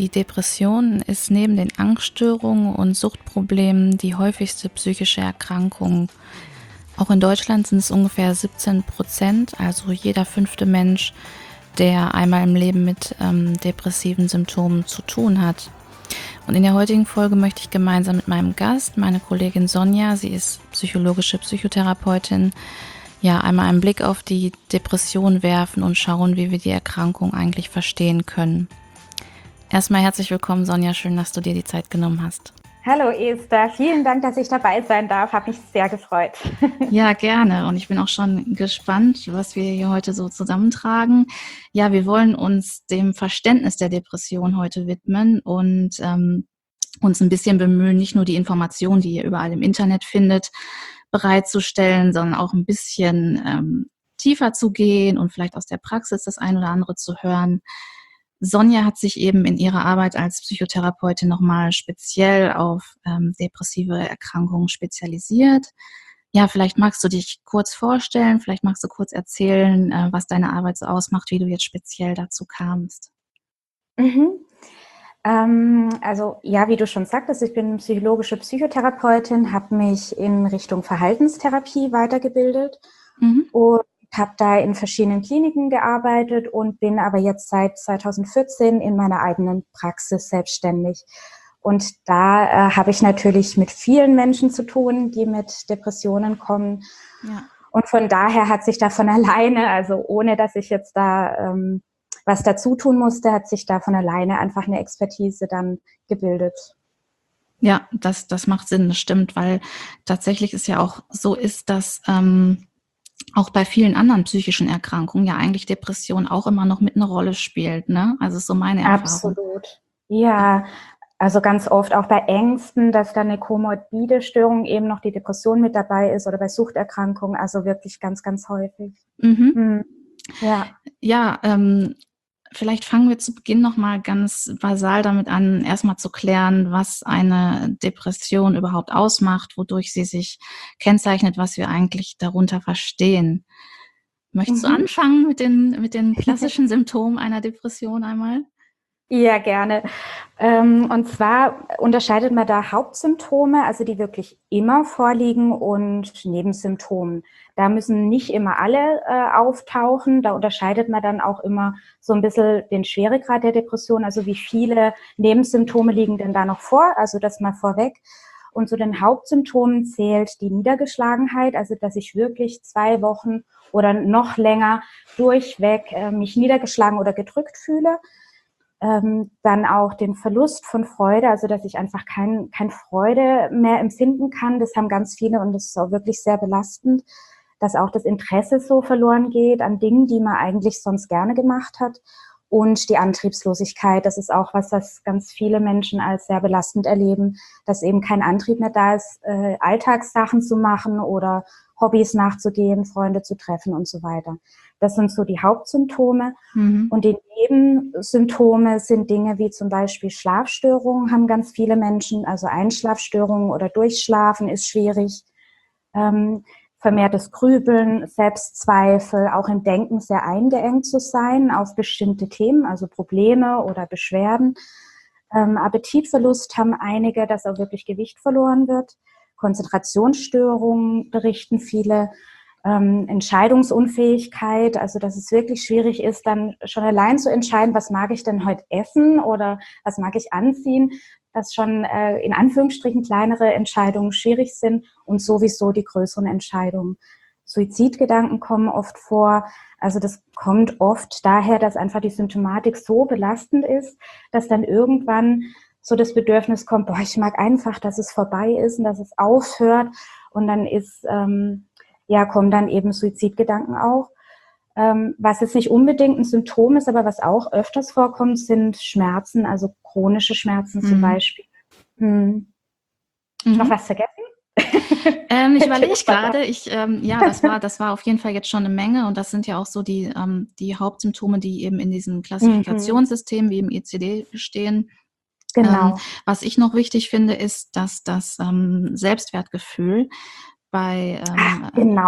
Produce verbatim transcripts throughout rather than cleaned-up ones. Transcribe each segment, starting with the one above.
Die Depression ist neben den Angststörungen und Suchtproblemen die häufigste psychische Erkrankung. Auch in Deutschland sind es ungefähr siebzehn Prozent, also jeder fünfte Mensch, der einmal im Leben mit ähm, depressiven Symptomen zu tun hat. Und in der heutigen Folge möchte ich gemeinsam mit meinem Gast, meine Kollegin Sonja, sie ist psychologische Psychotherapeutin, ja, einmal einen Blick auf die Depression werfen und schauen, wie wir die Erkrankung eigentlich verstehen können. Erstmal herzlich willkommen, Sonja. Schön, dass du dir die Zeit genommen hast. Hallo Esther, vielen Dank, dass ich dabei sein darf. Habe mich sehr gefreut. Ja, gerne. Und ich bin auch schon gespannt, was wir hier heute so zusammentragen. Ja, wir wollen uns dem Verständnis der Depression heute widmen und ähm, uns ein bisschen bemühen, nicht nur die Informationen, die ihr überall im Internet findet, bereitzustellen, sondern auch ein bisschen ähm, tiefer zu gehen und vielleicht aus der Praxis das ein oder andere zu hören. Sonja hat sich eben in ihrer Arbeit als Psychotherapeutin nochmal speziell auf ähm, depressive Erkrankungen spezialisiert. Ja, vielleicht magst du dich kurz vorstellen, vielleicht magst du kurz erzählen, äh, was deine Arbeit so ausmacht, wie du jetzt speziell dazu kamst. Mhm. Ähm, also ja, wie du schon sagtest, ich bin psychologische Psychotherapeutin, habe mich in Richtung Verhaltenstherapie weitergebildet Mhm. und habe da in verschiedenen Kliniken gearbeitet und bin aber jetzt seit zweitausendvierzehn in meiner eigenen Praxis selbstständig. Und da äh, habe ich natürlich mit vielen Menschen zu tun, die mit Depressionen kommen. Ja. Und von daher hat sich da von alleine, also ohne dass ich jetzt da ähm, was dazu tun musste, hat sich da von alleine einfach eine Expertise dann gebildet. Ja, das, das macht Sinn, das stimmt, weil tatsächlich es ja auch so ist, dass ähm, auch bei vielen anderen psychischen Erkrankungen ja eigentlich Depression auch immer noch mit eine Rolle spielt, ne? Also ist so meine Erfahrung. Absolut. Ja, also ganz oft auch bei Ängsten, dass da eine komorbide Störung eben noch die Depression mit dabei ist oder bei Suchterkrankungen, also wirklich ganz, ganz häufig. Mhm. Hm. Ja. Ja, ähm, vielleicht fangen wir zu Beginn noch mal ganz basal damit an, erstmal zu klären, was eine Depression überhaupt ausmacht, wodurch sie sich kennzeichnet, was wir eigentlich darunter verstehen. Möchtest du Mhm. anfangen mit den, mit den klassischen Symptomen einer Depression einmal? Ja, gerne. Ähm, und zwar unterscheidet man da Hauptsymptome, also die wirklich immer vorliegen, und Nebensymptomen. Da müssen nicht immer alle äh, auftauchen. Da unterscheidet man dann auch immer so ein bisschen den Schweregrad der Depression, also wie viele Nebensymptome liegen denn da noch vor, also das mal vorweg. Und zu den Hauptsymptomen zählt die Niedergeschlagenheit, also dass ich wirklich zwei Wochen oder noch länger durchweg äh, mich niedergeschlagen oder gedrückt fühle. Ähm, dann auch den Verlust von Freude, also dass ich einfach kein, kein Freude mehr empfinden kann. Das haben ganz viele und das ist auch wirklich sehr belastend, dass auch das Interesse so verloren geht an Dingen, die man eigentlich sonst gerne gemacht hat. Und die Antriebslosigkeit, das ist auch was, was ganz viele Menschen als sehr belastend erleben, dass eben kein Antrieb mehr da ist, äh, Alltagssachen zu machen oder Hobbys nachzugehen, Freunde zu treffen und so weiter. Das sind so die Hauptsymptome. Mhm. Und die Nebensymptome sind Dinge wie zum Beispiel Schlafstörungen, haben ganz viele Menschen, also Einschlafstörungen oder Durchschlafen ist schwierig. Ähm, vermehrtes Grübeln, Selbstzweifel, auch im Denken sehr eingeengt zu sein auf bestimmte Themen, also Probleme oder Beschwerden. Ähm, Appetitverlust haben einige, dass auch wirklich Gewicht verloren wird. Konzentrationsstörungen berichten viele. Ähm, Entscheidungsunfähigkeit, also dass es wirklich schwierig ist, dann schon allein zu entscheiden, was mag ich denn heute essen oder was mag ich anziehen, dass schon äh, in Anführungsstrichen kleinere Entscheidungen schwierig sind und sowieso die größeren Entscheidungen. Suizidgedanken kommen oft vor. Also das kommt oft daher, dass einfach die Symptomatik so belastend ist, dass dann irgendwann so das Bedürfnis kommt, boah, ich mag einfach, dass es vorbei ist und dass es aufhört. Und dann ist, ähm, ja, kommen dann eben Suizidgedanken auch. Ähm, was jetzt nicht unbedingt ein Symptom ist, aber was auch öfters vorkommt, sind Schmerzen, also chronische Schmerzen zum Mhm. Beispiel. Hm. Noch Mhm. was vergessen? Ähm, ich überlege gerade, ich, ähm, ja, das war, das war auf jeden Fall jetzt schon eine Menge und das sind ja auch so die, ähm, die Hauptsymptome, die eben in diesem Mhm. Klassifikationssystem wie im E C D stehen. Ähm, Genau. was ich noch wichtig finde, ist, dass das ähm, Selbstwertgefühl bei Ach, ähm, genau.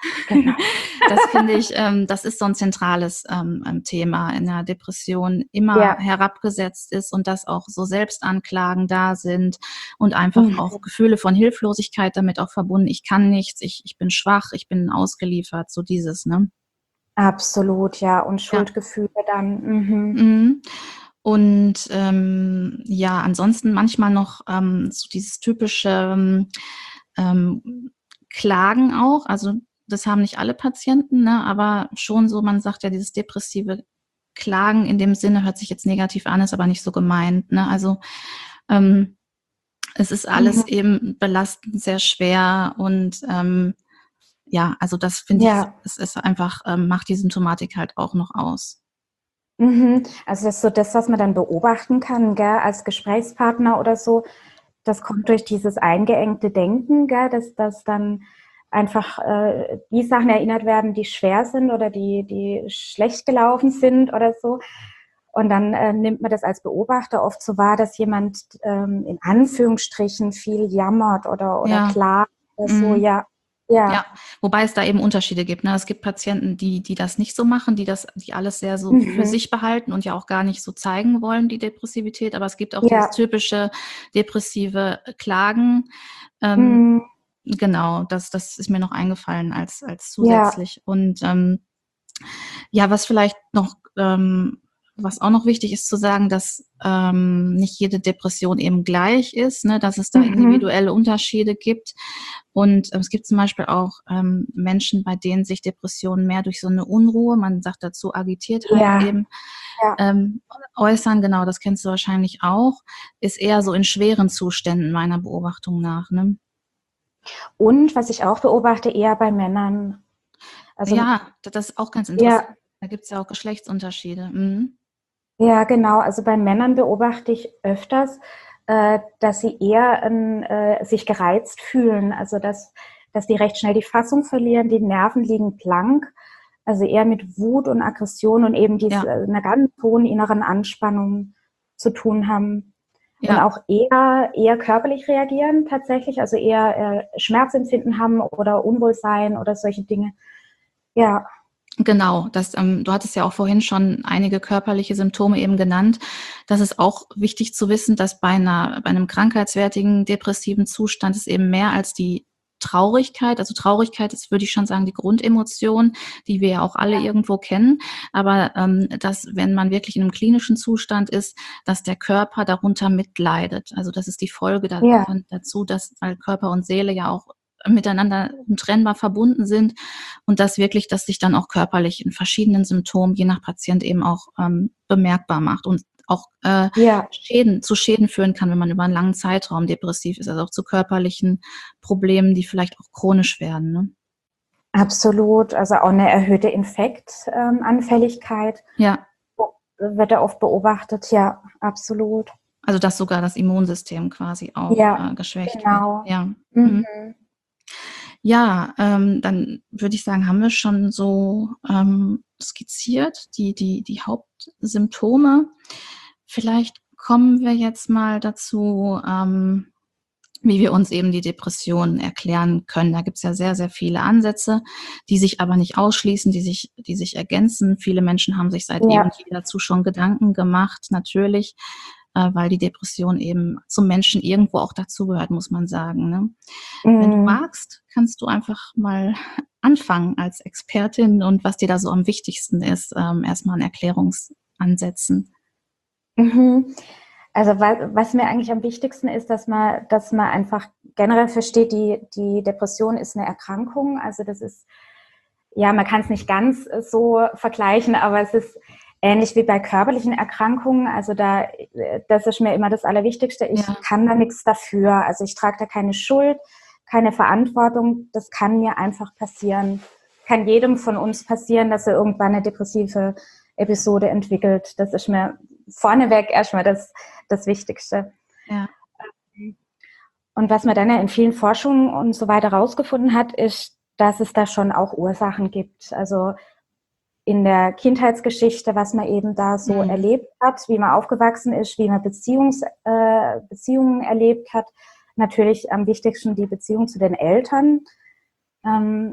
Genau. Das finde ich, ähm, das ist so ein zentrales ähm, Thema in der Depression, immer Ja. herabgesetzt ist und dass auch so Selbstanklagen da sind und einfach Mhm. auch Gefühle von Hilflosigkeit damit auch verbunden. Ich kann nichts, ich, ich bin schwach, ich bin ausgeliefert, so dieses, ne? Absolut, ja. Und Ja. Schuldgefühle dann. Mhm. Mhm. Und ähm, ja, ansonsten manchmal noch ähm, so dieses typische ähm, ähm, Klagen auch. Also das haben nicht alle Patienten, ne, aber schon so, man sagt ja, dieses depressive Klagen in dem Sinne hört sich jetzt negativ an, ist aber nicht so gemeint. Ne? Also ähm, es ist alles Mhm. eben belastend, sehr schwer und ähm, ja, also das finde ich, Ja. es ist einfach, ähm, macht die Symptomatik halt auch noch aus. Mhm. Also das ist so das, was man dann beobachten kann, gell, als Gesprächspartner oder so. Das kommt durch dieses eingeengte Denken, gell, dass, dass dann einfach äh, die Sachen erinnert werden, die schwer sind oder die, die schlecht gelaufen sind oder so. Und dann äh, nimmt man das als Beobachter oft so wahr, dass jemand ähm, in Anführungsstrichen viel jammert oder, oder Ja. klagt oder so. Mhm. Ja, ja. Ja, wobei es da eben Unterschiede gibt. Ne? Es gibt Patienten, die, die das nicht so machen, die das, die alles sehr so für Mhm. sich behalten und ja auch gar nicht so zeigen wollen, die Depressivität. Aber es gibt auch dieses Ja. typische depressive Klagen. Ähm, Mhm. genau, das, das ist mir noch eingefallen als, als Ja. zusätzlich. Und ähm, ja, was vielleicht noch, ähm, was auch noch wichtig ist zu sagen, dass ähm, nicht jede Depression eben gleich ist, ne, dass es da Mhm. individuelle Unterschiede gibt. Und äh, es gibt zum Beispiel auch ähm, Menschen, bei denen sich Depressionen mehr durch so eine Unruhe, man sagt dazu Agitiertheit Ja. eben, Ja. ähm, äußern. Genau, das kennst du wahrscheinlich auch. Ist eher so in schweren Zuständen meiner Beobachtung nach. Ne? Und was ich auch beobachte, eher bei Männern. Also Ja, das ist auch ganz interessant. ja, Da gibt es ja auch Geschlechtsunterschiede. Mhm. ja, genau. Also bei Männern beobachte ich öfters, äh, dass sie eher ähm, äh, sich gereizt fühlen. Also dass, dass die recht schnell die Fassung verlieren, die Nerven liegen blank. Also eher mit Wut und Aggression und eben diese Ja, einer ganz hohen inneren Anspannung zu tun haben. Und ja. auch eher, eher körperlich reagieren tatsächlich, also eher äh, Schmerzempfinden haben oder Unwohlsein oder solche Dinge. Ja, Genau, das, ähm, du hattest ja auch vorhin schon einige körperliche Symptome eben genannt. Das ist auch wichtig zu wissen, dass bei einer, bei einem krankheitswertigen depressiven Zustand es eben mehr als die Traurigkeit, also Traurigkeit ist, würde ich schon sagen, die Grundemotion, die wir ja auch alle irgendwo kennen. Aber ähm, dass, wenn man wirklich in einem klinischen Zustand ist, dass der Körper darunter mitleidet. Also das ist die Folge ja, davon dazu, dass weil Körper und Seele ja auch miteinander untrennbar verbunden sind und das wirklich, dass sich dann auch körperlich in verschiedenen Symptomen, je nach Patient eben auch ähm, bemerkbar macht und auch äh, ja. Schäden, zu Schäden führen kann, wenn man über einen langen Zeitraum depressiv ist, also auch zu körperlichen Problemen, die vielleicht auch chronisch werden. Ne? Absolut, also auch eine erhöhte Infektanfälligkeit Ja, wird da oft beobachtet. Ja, absolut. also dass sogar das Immunsystem quasi auch Ja, äh, geschwächt wird. genau. Ja. Mhm. Mhm. Ja, ähm, dann würde ich sagen, haben wir schon so ähm, skizziert die, die, die Hauptsymptome. Vielleicht kommen wir jetzt mal dazu, ähm, wie wir uns eben die Depression erklären können. Da gibt's ja sehr, sehr viele Ansätze, die sich aber nicht ausschließen, die sich, die sich ergänzen. Viele Menschen haben sich seit eh Ja. und je dazu schon Gedanken gemacht, natürlich, äh, weil die Depression eben zum Menschen irgendwo auch dazugehört, muss man sagen. Ne? Wenn du Mhm. magst, kannst du einfach mal anfangen als Expertin und was dir da so am wichtigsten ist, ähm, erstmal an Erklärungsansätzen. Mhm. Also wa- was mir eigentlich am wichtigsten ist, dass man, dass man einfach generell versteht, die, die Depression ist eine Erkrankung. Also das ist, ja, man kann es nicht ganz so vergleichen, aber es ist ähnlich wie bei körperlichen Erkrankungen. Also da, das ist mir immer das Allerwichtigste. Ich Ja, kann da nichts dafür. Also ich trage da keine Schuld, keine Verantwortung. Das kann mir einfach passieren. Kann jedem von uns passieren, dass er irgendwann eine depressive Episode entwickelt. Das ist mir vorneweg erstmal das, das Wichtigste. ja, Und was man dann ja in vielen Forschungen und so weiter rausgefunden hat, ist, dass es da schon auch Ursachen gibt. Also in der Kindheitsgeschichte, was man eben da so mhm. erlebt hat, wie man aufgewachsen ist, wie man Beziehungs, äh, Beziehungen erlebt hat. Natürlich am wichtigsten die Beziehung zu den Eltern. Ähm,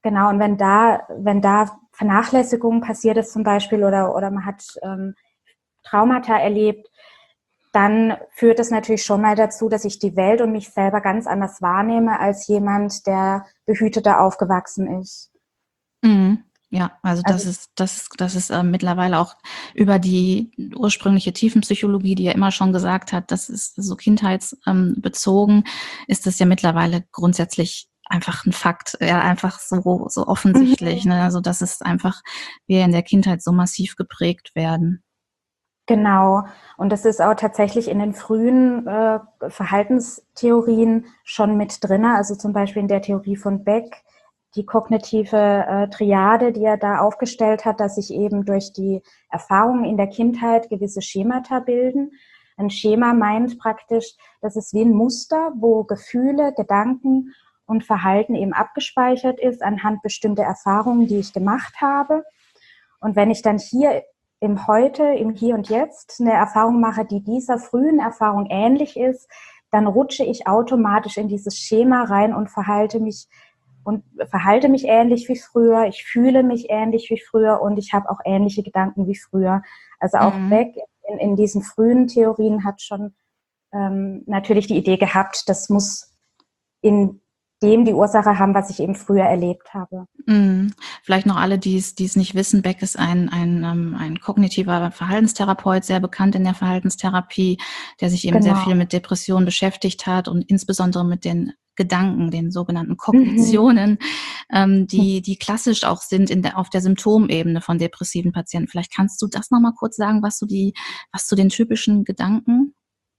genau, und wenn da, wenn da Vernachlässigung passiert ist zum Beispiel oder, oder man hat ähm, Traumata erlebt, dann führt es natürlich schon mal dazu, dass ich die Welt und mich selber ganz anders wahrnehme als jemand, der behüteter aufgewachsen ist. Mhm. Ja, also das Also ist, das, das ist äh, mittlerweile auch über die ursprüngliche Tiefenpsychologie, die ja immer schon gesagt hat, das ist so kindheitsbezogen, ist das ja mittlerweile grundsätzlich einfach ein Fakt, ja, einfach so, so offensichtlich, mhm. ne? Also das ist einfach, wir in der Kindheit so massiv geprägt werden. Genau. Und das ist auch tatsächlich in den frühen äh, Verhaltenstheorien schon mit drin. Also zum Beispiel in der Theorie von Beck, die kognitive äh, Triade, die er da aufgestellt hat, dass sich eben durch die Erfahrungen in der Kindheit gewisse Schemata bilden. Ein Schema meint praktisch, das ist wie ein Muster, wo Gefühle, Gedanken und Verhalten eben abgespeichert ist anhand bestimmter Erfahrungen, die ich gemacht habe. Und wenn ich dann hier im Heute, im Hier und Jetzt eine Erfahrung mache, die dieser frühen Erfahrung ähnlich ist, dann rutsche ich automatisch in dieses Schema rein und verhalte mich und verhalte mich ähnlich wie früher. Ich fühle mich ähnlich wie früher und ich habe auch ähnliche Gedanken wie früher. Also auch Mhm. Beck in, in diesen frühen Theorien hat schon ähm, natürlich die Idee gehabt, das muss in dem die Ursache haben, was ich eben früher erlebt habe. Mhm. Vielleicht noch alle, die es, die es nicht wissen, Beck ist ein, ein, ähm, ein kognitiver Verhaltenstherapeut, sehr bekannt in der Verhaltenstherapie, der sich eben sehr viel Genau. mit Depressionen beschäftigt hat und insbesondere mit den Gedanken, den sogenannten Mhm. Kognitionen, ähm, die, die klassisch auch sind in der, auf der Symptomebene von depressiven Patienten. Vielleicht kannst du das nochmal kurz sagen, was so die, was zu den typischen Gedanken?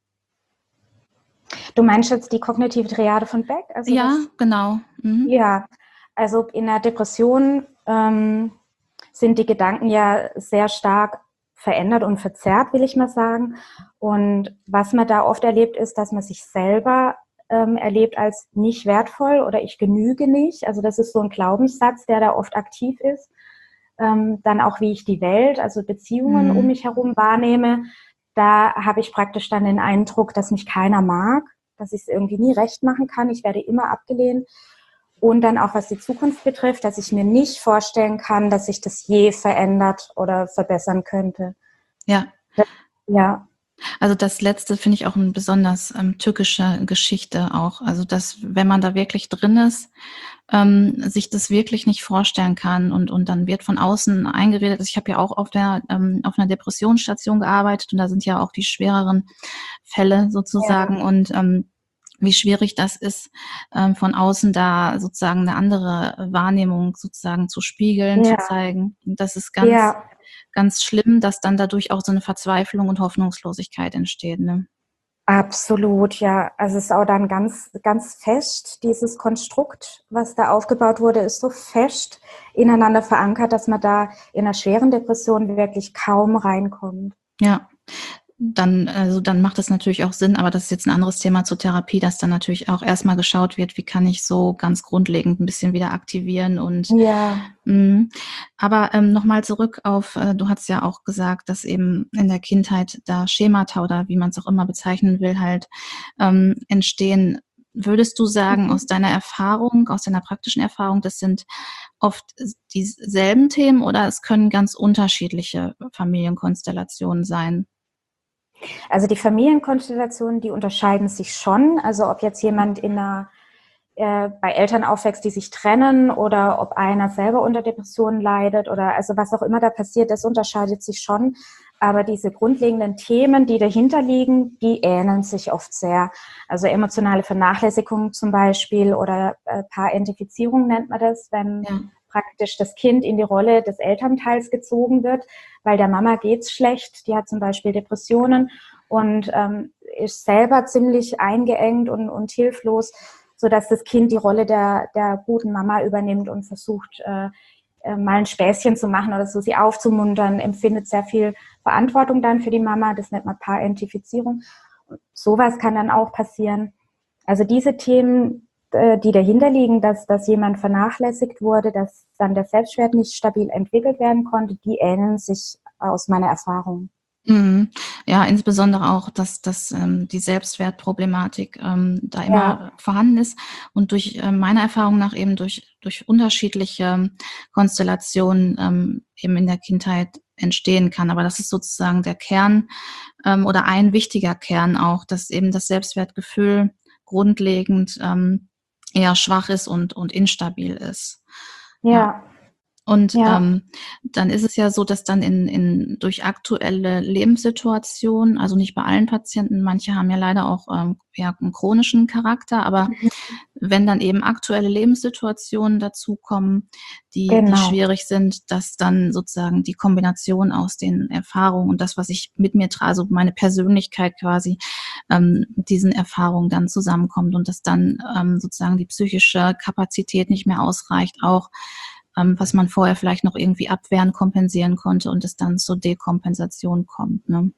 Du meinst jetzt die kognitive Triade von Beck? Also Ja, das, genau. Mhm. ja, also in der Depression ähm, sind die Gedanken ja sehr stark verändert und verzerrt, will ich mal sagen. Und was man da oft erlebt, ist, dass man sich selber ähm, erlebt als nicht wertvoll oder ich genüge nicht. Also das ist so ein Glaubenssatz, der da oft aktiv ist. Ähm, dann auch, wie ich die Welt, also Beziehungen um Mhm. mich herum wahrnehme. Da habe ich praktisch dann den Eindruck, dass mich keiner mag, dass ich es irgendwie nie recht machen kann. Ich werde immer abgelehnt. Und dann auch, was die Zukunft betrifft, dass ich mir nicht vorstellen kann, dass sich das je verändert oder verbessern könnte. Ja. Ja, Also das Letzte finde ich auch eine besonders ähm, tückische Geschichte auch. Also dass, wenn man da wirklich drin ist, ähm, sich das wirklich nicht vorstellen kann und und dann wird von außen eingeredet. Also ich habe ja auch auf der ähm, auf einer Depressionsstation gearbeitet und da sind ja auch die schwereren Fälle ja, sozusagen und ähm, wie schwierig das ist, ähm, von außen da sozusagen eine andere Wahrnehmung sozusagen zu spiegeln, zu ja, zeigen. Und das ist ganz ja, ganz schlimm, dass dann dadurch auch so eine Verzweiflung und Hoffnungslosigkeit entsteht, ne? absolut, ja. Also es ist auch dann ganz, ganz fest, dieses Konstrukt, was da aufgebaut wurde, ist so fest ineinander verankert, dass man da in einer schweren Depression wirklich kaum reinkommt. Ja. Dann, also dann macht es natürlich auch Sinn, aber das ist jetzt ein anderes Thema zur Therapie, dass dann natürlich auch erstmal geschaut wird, wie kann ich so ganz grundlegend ein bisschen wieder aktivieren und Ja, mhm. Aber, ähm, noch mal zurück auf äh, du hast ja auch gesagt, dass eben in der Kindheit da Schemata oder wie man es auch immer bezeichnen will, halt, ähm, entstehen. Würdest du sagen, aus deiner Erfahrung, aus deiner praktischen Erfahrung, das sind oft s dieselben Themen oder es können ganz unterschiedliche Familienkonstellationen sein? also die Familienkonstellationen, die unterscheiden sich schon. Also ob jetzt jemand in einer äh, bei Eltern aufwächst, die sich trennen oder ob einer selber unter Depressionen leidet oder also was auch immer da passiert, das unterscheidet sich schon. Aber diese grundlegenden Themen, die dahinter liegen, die ähneln sich oft sehr. Also emotionale Vernachlässigung zum Beispiel oder äh, Parentifizierung nennt man das, wenn Ja. praktisch das Kind in die Rolle des Elternteils gezogen wird, weil der Mama geht's schlecht, die hat zum Beispiel Depressionen und ähm, ist selber ziemlich eingeengt und, und hilflos, sodass das Kind die Rolle der, der guten Mama übernimmt und versucht, äh, äh, mal ein Späßchen zu machen oder so, sie aufzumuntern, empfindet sehr viel Verantwortung dann für die Mama, das nennt man Parentifizierung. Und sowas kann dann auch passieren. Also diese Themen, äh, die dahinter liegen, dass, dass jemand vernachlässigt wurde, dass dann der Selbstwert nicht stabil entwickelt werden konnte, die ähneln sich aus meiner Erfahrung. Mhm. Ja, insbesondere auch, dass dass, ähm, die Selbstwertproblematik, ähm, da Ja, immer vorhanden ist und durch äh, meiner Erfahrung nach eben durch durch unterschiedliche Konstellationen, ähm, eben in der Kindheit entstehen kann. Aber das ist sozusagen der Kern, ähm, oder ein wichtiger Kern auch, dass eben das Selbstwertgefühl grundlegend, ähm, eher schwach ist und und instabil ist. Ja. ja, Und, ja. ähm, dann ist es ja so, dass dann in in durch aktuelle Lebenssituationen, also nicht bei allen Patienten, manche haben ja leider auch, ähm, ja, 'n chronischen Charakter, aber Mhm. wenn dann eben aktuelle Lebenssituationen dazukommen, die die Genau. schwierig sind, dass dann sozusagen die Kombination aus den Erfahrungen und das, was ich mit mir trage, also meine Persönlichkeit quasi, ähm, diesen Erfahrungen dann zusammenkommt und dass dann, ähm, sozusagen die psychische Kapazität nicht mehr ausreicht, auch ähm, was man vorher vielleicht noch irgendwie abwehren, kompensieren konnte und es dann zur Dekompensation kommt, ne?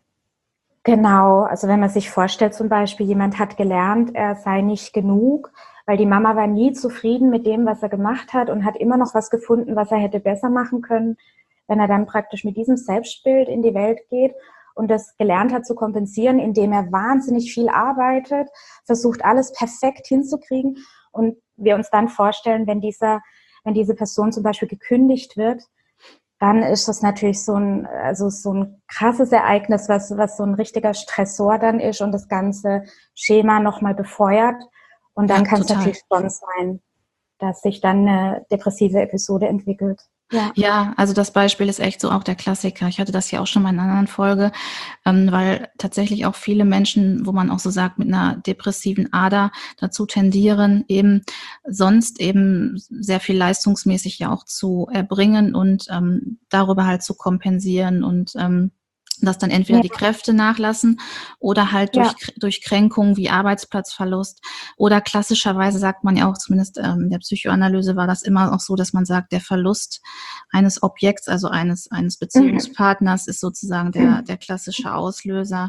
Genau, also wenn man sich vorstellt zum Beispiel, jemand hat gelernt, er sei nicht genug, weil die Mama war nie zufrieden mit dem, was er gemacht hat und hat immer noch was gefunden, was er hätte besser machen können. Wenn er dann praktisch mit diesem Selbstbild in die Welt geht und das gelernt hat zu kompensieren, indem er wahnsinnig viel arbeitet, versucht alles perfekt hinzukriegen und wir uns dann vorstellen, wenn dieser, wenn diese Person zum Beispiel gekündigt wird, dann ist das natürlich so ein, also so ein krasses Ereignis, was, was so ein richtiger Stressor dann ist und das ganze Schema nochmal befeuert. Und dann Ja, kann es total. natürlich schon sein, dass sich dann eine depressive Episode entwickelt. Ja. Ja, also das Beispiel ist echt so auch der Klassiker. Ich hatte das ja auch schon mal in einer anderen Folge, ähm, weil tatsächlich auch viele Menschen, wo man auch so sagt, mit einer depressiven Ader dazu tendieren, eben sonst eben sehr viel leistungsmäßig ja auch zu erbringen und ähm, darüber halt zu kompensieren und ähm, dass dann entweder Ja, die Kräfte nachlassen oder halt ja. durch, durch Kränkungen wie Arbeitsplatzverlust oder klassischerweise sagt man ja auch, zumindest ähm, in der Psychoanalyse war das immer auch so, dass man sagt, der Verlust eines Objekts, also eines, eines Mhm. Beziehungspartners, ist sozusagen der, der klassische Auslöser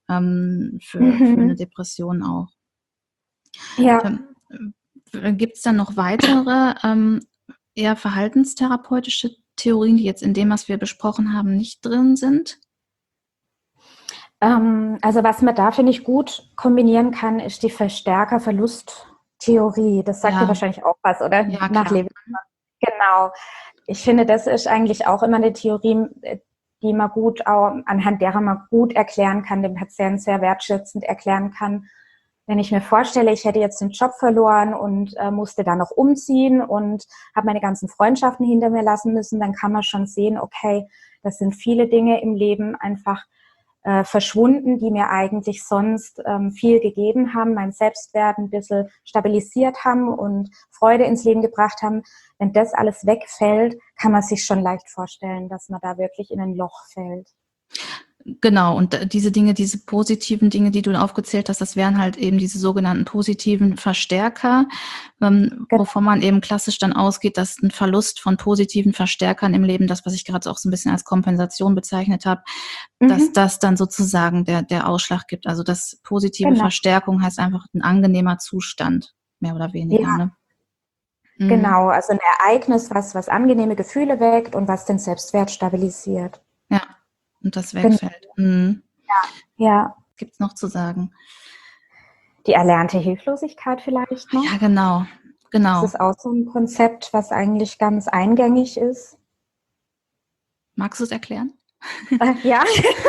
ähm, für, für eine Mhm. Depression auch. Ja. Ähm, Gibt es dann noch weitere ähm, eher verhaltenstherapeutische Theorien, die jetzt in dem, was wir besprochen haben, nicht drin sind? Ähm, also was man da, finde ich, gut kombinieren kann, ist die Verstärker-Verlust-Theorie. Das sagt dir Ja, wahrscheinlich auch was, oder? ja, Nach klar. Levi. Genau. Ich finde, das ist eigentlich auch immer eine Theorie, die man gut auch, anhand derer man gut erklären kann, dem Patienten sehr wertschätzend erklären kann. Wenn ich mir vorstelle, ich hätte jetzt den Job verloren und äh, musste dann noch umziehen und habe meine ganzen Freundschaften hinter mir lassen müssen, dann kann man schon sehen, okay, das sind viele Dinge im Leben einfach äh, verschwunden, die mir eigentlich sonst ähm, viel gegeben haben, mein Selbstwert ein bisschen stabilisiert haben und Freude ins Leben gebracht haben. Wenn das alles wegfällt, kann man sich schon leicht vorstellen, dass man da wirklich in ein Loch fällt. Genau, und diese Dinge, diese positiven Dinge, die du aufgezählt hast, das wären halt eben diese sogenannten positiven Verstärker, ähm, Genau. wovon man eben klassisch dann ausgeht, dass ein Verlust von positiven Verstärkern im Leben, das, was ich gerade auch so ein bisschen als Kompensation bezeichnet habe, dass Mhm. das dann sozusagen der, der Ausschlag gibt. Also das positive Genau. Verstärkung heißt einfach ein angenehmer Zustand, mehr oder weniger, Ja, ne? Mhm. genau. Also ein Ereignis, was, was angenehme Gefühle weckt und was den Selbstwert stabilisiert. Ja, und das Genau. wegfällt. Mhm. Ja. Gibt's noch zu sagen? Die erlernte Hilflosigkeit vielleicht noch. Ja, genau, Das genau. ist auch so ein Konzept, was eigentlich ganz eingängig ist. Magst du es erklären? Äh, ja,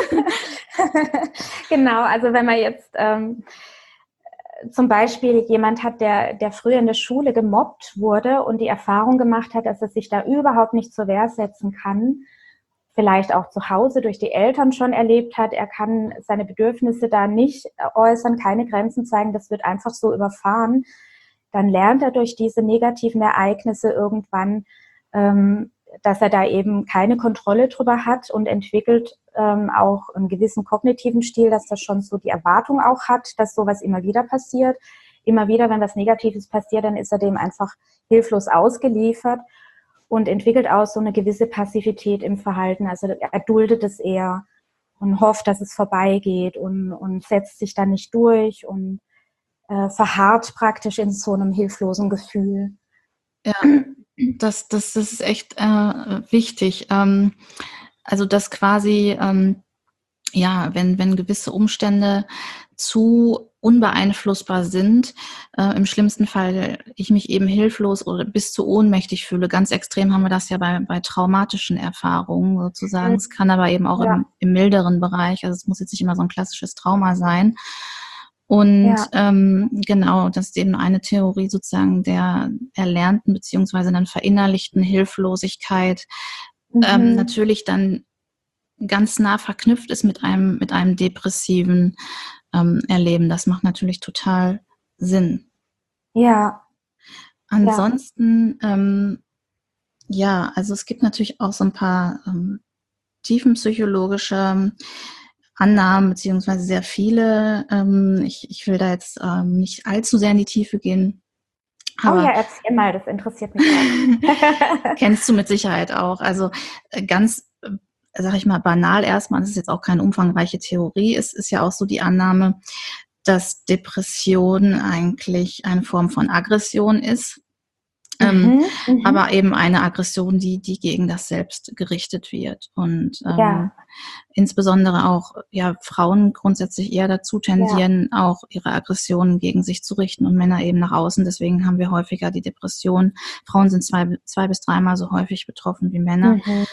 genau. Also wenn man jetzt ähm, zum Beispiel jemand hat, der, der früher in der Schule gemobbt wurde und die Erfahrung gemacht hat, dass er sich da überhaupt nicht zur Wehr setzen kann, vielleicht auch zu Hause durch die Eltern schon erlebt hat, er kann seine Bedürfnisse da nicht äußern, keine Grenzen zeigen, das wird einfach so überfahren, dann lernt er durch diese negativen Ereignisse irgendwann, ähm, dass er da eben keine Kontrolle drüber hat und entwickelt ähm, auch einen gewissen kognitiven Stil, dass das schon so die Erwartung auch hat, dass sowas immer wieder passiert. Immer wieder, wenn was Negatives passiert, dann ist er dem einfach hilflos ausgeliefert und entwickelt auch so eine gewisse Passivität im Verhalten. Also er duldet es eher und hofft, dass es vorbeigeht und, und setzt sich dann nicht durch und äh, verharrt praktisch in so einem hilflosen Gefühl. Ja, das das das ist echt, äh, wichtig. Ähm, also, dass quasi, ähm, ja, wenn, wenn gewisse Umstände zu unbeeinflussbar sind, äh, im schlimmsten Fall ich mich eben hilflos oder bis zu ohnmächtig fühle. Ganz extrem haben wir das ja bei, bei traumatischen Erfahrungen sozusagen. Es kann aber eben auch Ja, im, im milderen Bereich, also es muss jetzt nicht immer so ein klassisches Trauma sein. Und ja. ähm, genau, das ist eben eine Theorie sozusagen der erlernten beziehungsweise dann verinnerlichten Hilflosigkeit, ähm, Mhm. natürlich dann ganz nah verknüpft ist mit einem, mit einem depressiven ähm, Erleben. Das macht natürlich total Sinn. Ja, ja. Ansonsten, ähm, ja, also es gibt natürlich auch so ein paar ähm, tiefenpsychologische Annahmen, beziehungsweise sehr viele. Ähm, ich, ich will da jetzt ähm, nicht allzu sehr in die Tiefe gehen, Oh ja, aber erzähl mal, das interessiert mich auch. kennst du mit Sicherheit auch. Also äh, ganz, äh, sag ich mal, banal erstmal, das ist jetzt auch keine umfangreiche Theorie, es ist ja auch so die Annahme, dass Depression eigentlich eine Form von Aggression ist. Ähm, Mhm, mhm. aber eben eine Aggression, die, die gegen das Selbst gerichtet wird. Und ähm, Ja, insbesondere auch ja, Frauen grundsätzlich eher dazu ja. tendieren, auch ihre Aggressionen gegen sich zu richten und Männer eben nach außen. Deswegen haben wir häufiger die Depression. Frauen sind zwei, zwei bis dreimal so häufig betroffen wie Männer. Mhm,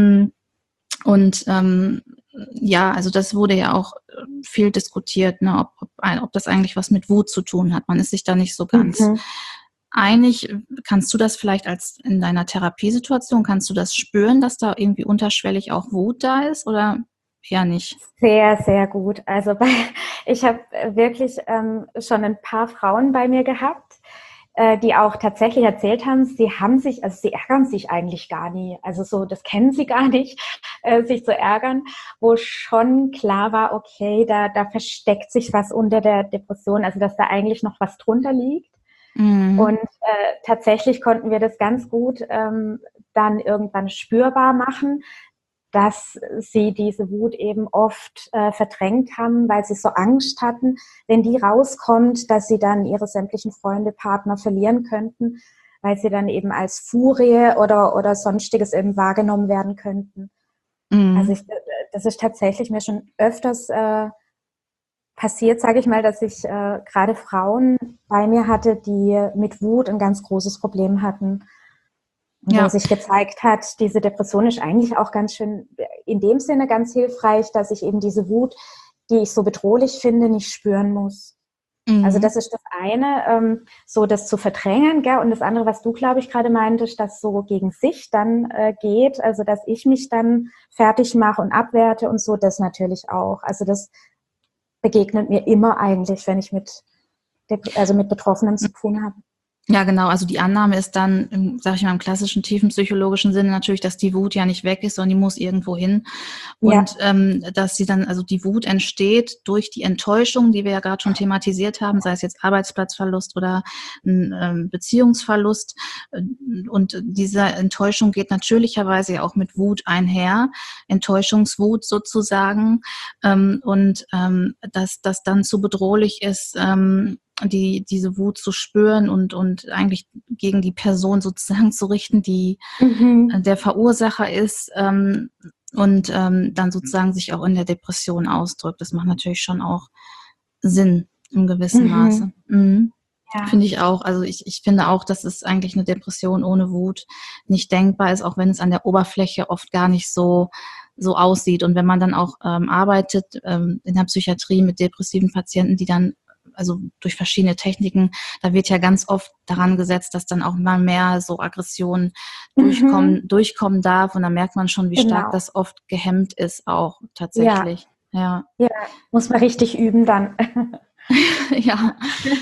Und ähm, ja, also das wurde ja auch viel diskutiert, ne, ob, ob, ob das eigentlich was mit Wut zu tun hat. Man ist sich da nicht so ganz mhm. einig. Kannst du das vielleicht als in deiner Therapiesituation, kannst du das spüren, dass da irgendwie unterschwellig auch Wut da ist oder eher nicht? Sehr, sehr gut. Also bei, ich habe wirklich ähm, schon ein paar Frauen bei mir gehabt, äh, die auch tatsächlich erzählt haben, sie haben sich, also sie ärgern sich eigentlich gar nie. Also so, das kennen sie gar nicht, äh, sich zu ärgern, wo schon klar war, okay, da, da versteckt sich was unter der Depression, also dass da eigentlich noch was drunter liegt. Und Mhm. äh, tatsächlich konnten wir das ganz gut ähm, dann irgendwann spürbar machen, dass sie diese Wut eben oft äh, verdrängt haben, weil sie so Angst hatten, wenn die rauskommt, dass sie dann ihre sämtlichen Freunde, Partner verlieren könnten, weil sie dann eben als Furie oder, oder sonstiges eben wahrgenommen werden könnten. Also Mhm. ich, das ist tatsächlich mir schon öfters äh, passiert, sage ich mal, dass ich äh, gerade Frauen bei mir hatte, die mit Wut ein ganz großes Problem hatten. Und wo Ja. sich gezeigt hat, diese Depression ist eigentlich auch ganz schön, in dem Sinne ganz hilfreich, dass ich eben diese Wut, die ich so bedrohlich finde, nicht spüren muss. Also Mhm. das ist das eine, ähm, so das zu verdrängen, gell? Und das andere, was du, glaube ich, gerade meintest, dass so gegen sich dann äh, geht, also dass ich mich dann fertig mache und abwerte und so, das natürlich auch. Also das begegnet mir immer eigentlich, wenn ich mit, also mit Betroffenen zu tun habe. Ja, genau. Also die Annahme ist dann, im, sag ich mal, im klassischen tiefenpsychologischen Sinne natürlich, dass die Wut ja nicht weg ist, sondern die muss irgendwo hin. Und Ja. ähm, dass sie dann, also die Wut entsteht durch die Enttäuschung, die wir ja gerade schon thematisiert haben, sei es jetzt Arbeitsplatzverlust oder ein ähm, Beziehungsverlust. Und diese Enttäuschung geht natürlicherweise ja auch mit Wut einher, Enttäuschungswut sozusagen. Ähm, und ähm, dass das dann zu bedrohlich ist, ähm, die, diese Wut zu spüren und, und eigentlich gegen die Person sozusagen zu richten, die Mhm. äh, der Verursacher ist, ähm, und ähm, dann sozusagen sich auch in der Depression ausdrückt. Das macht natürlich schon auch Sinn im gewissen Mhm. Maße. Mhm. Ja. Finde ich auch. Also ich, ich finde auch, dass es eigentlich eine Depression ohne Wut nicht denkbar ist, auch wenn es an der Oberfläche oft gar nicht so so aussieht. Und wenn man dann auch ähm, arbeitet ähm, in der Psychiatrie mit depressiven Patienten, die dann also durch verschiedene Techniken, da wird ja ganz oft daran gesetzt, dass dann auch mal mehr so Aggression Mhm. durchkommen, durchkommen darf. Und da merkt man schon, wie stark Genau. das oft gehemmt ist auch Ja, tatsächlich. Ja, ja, muss man richtig üben dann. ja.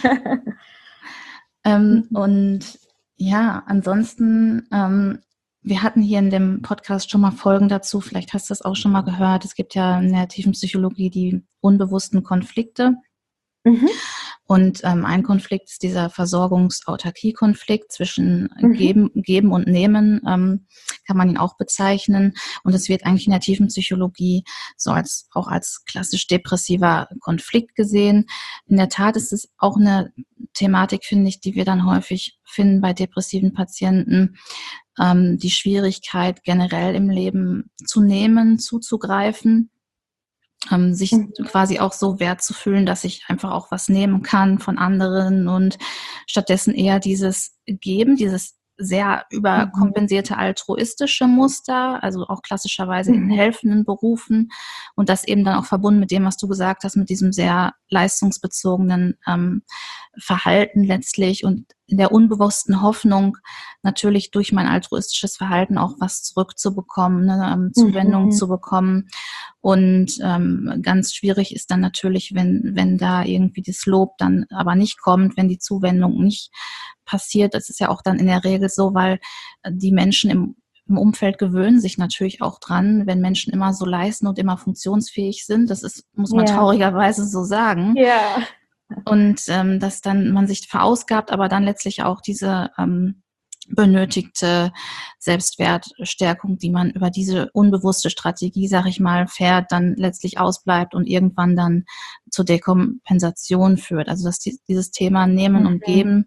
Ähm, Mhm. und ja, ansonsten, ähm, wir hatten hier in dem Podcast schon mal Folgen dazu, vielleicht hast du das auch schon mal gehört. Es gibt ja in der tiefen Psychologie die unbewussten Konflikte. Mhm. Und ähm, ein Konflikt ist dieser Versorgungs-Autarkie-Konflikt zwischen Mhm. Geben, Geben und Nehmen, ähm, kann man ihn auch bezeichnen. Und es wird eigentlich in der tiefen Psychologie so als auch als klassisch depressiver Konflikt gesehen. In der Tat ist es auch eine Thematik, finde ich, die wir dann häufig finden bei depressiven Patienten. Ähm, die Schwierigkeit generell im Leben zu nehmen, zuzugreifen. ähm, sich Mhm. quasi auch so wert zu fühlen, dass ich einfach auch was nehmen kann von anderen und stattdessen eher dieses Geben, dieses sehr Mhm. überkompensierte altruistische Muster, also auch klassischerweise in Mhm. helfenden Berufen und das eben dann auch verbunden mit dem, was du gesagt hast, mit diesem sehr leistungsbezogenen ähm, Verhalten letztlich und in der unbewussten Hoffnung, natürlich durch mein altruistisches Verhalten auch was zurückzubekommen, ne, ähm, Zuwendung Mhm. zu bekommen. Und ähm, ganz schwierig ist dann natürlich, wenn, wenn da irgendwie das Lob dann aber nicht kommt, wenn die Zuwendung nicht passiert. Das ist ja auch dann in der Regel so, weil die Menschen im, im Umfeld gewöhnen sich natürlich auch dran, wenn Menschen immer so leisten und immer funktionsfähig sind. Das ist, muss man Ja. traurigerweise so sagen. Ja. Und ähm, dass dann man sich verausgabt, aber dann letztlich auch diese ähm, benötigte Selbstwertstärkung, die man über diese unbewusste Strategie, sag ich mal, fährt, dann letztlich ausbleibt und irgendwann dann zur Dekompensation führt. Also dass die, dieses Thema Nehmen und Mhm. Geben